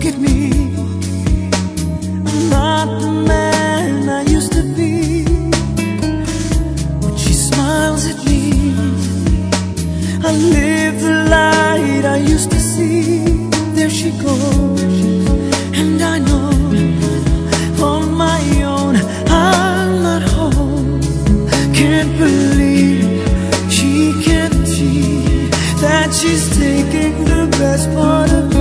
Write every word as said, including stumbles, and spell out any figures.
look at me. I'm not the man I used to be. When she smiles at me, I live the light I used to see. There she goes, and I know on my own I'm not home. Can't believe she can't see that she's taking the best part of me.